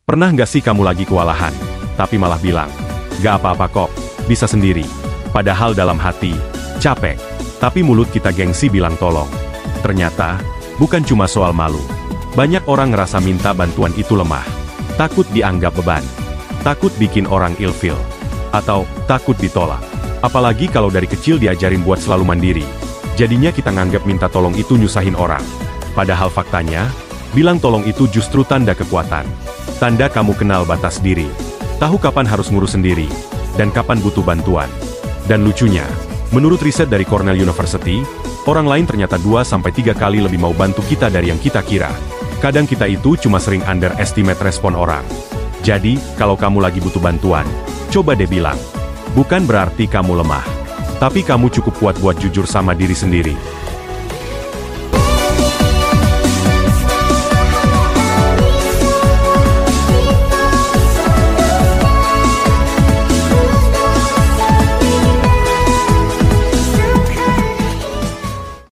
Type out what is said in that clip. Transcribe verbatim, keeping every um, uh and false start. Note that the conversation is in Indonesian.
Pernah nggak sih kamu lagi kewalahan, tapi malah bilang, "Gak apa-apa kok, bisa sendiri." Padahal dalam hati, capek. Tapi mulut kita gengsi bilang tolong. Ternyata, bukan cuma soal malu. Banyak orang ngerasa minta bantuan itu lemah. Takut dianggap beban. Takut bikin orang ilfil. Atau, takut ditolak. Apalagi kalau dari kecil diajarin buat selalu mandiri. Jadinya kita nganggap minta tolong itu nyusahin orang. Padahal faktanya, bilang tolong itu justru tanda kekuatan. Tanda kamu kenal batas diri. Tahu kapan harus ngurus sendiri. Dan kapan butuh bantuan. Dan lucunya, menurut riset dari Cornell University, orang lain ternyata dua sampai tiga kali lebih mau bantu kita dari yang kita kira. Kadang kita itu cuma sering underestimate respon orang. Jadi, kalau kamu lagi butuh bantuan, coba deh bilang. Bukan berarti kamu lemah. Tapi kamu cukup kuat buat jujur sama diri sendiri.